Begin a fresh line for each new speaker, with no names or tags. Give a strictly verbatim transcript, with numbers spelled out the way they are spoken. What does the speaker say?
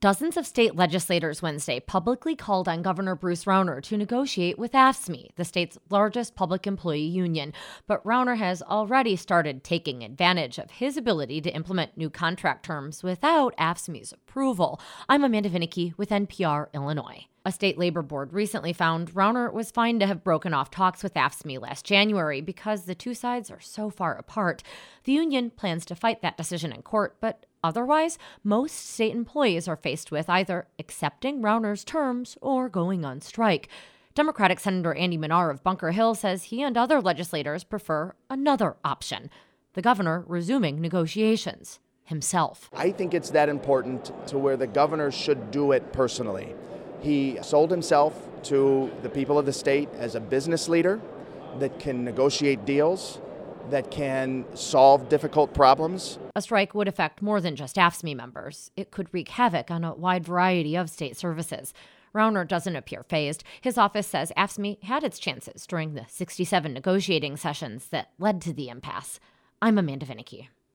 Dozens of state legislators Wednesday publicly called on Governor Bruce Rauner to negotiate with AFSCME, the state's largest public employee union. But Rauner has already started taking advantage of his ability to implement new contract terms without AFSCME's approval. I'm Amanda Vinicky with N P R Illinois. A state labor board recently found Rauner was fined to have broken off talks with AFSCME last January because the two sides are so far apart. The union plans to fight that decision in court, but otherwise, most state employees are faced with either accepting Rauner's terms or going on strike. Democratic Senator Andy Manar of Bunker Hill says he and other legislators prefer another option, the governor resuming negotiations himself.
I think it's that important to where the governor should do it personally. He sold himself to the people of the state as a business leader that can negotiate deals, that can solve difficult problems.
A strike would affect more than just AFSCME members. It could wreak havoc on a wide variety of state services. Rauner doesn't appear fazed. His office says AFSCME had its chances during the sixty-seven negotiating sessions that led to the impasse. I'm Amanda Vinicky.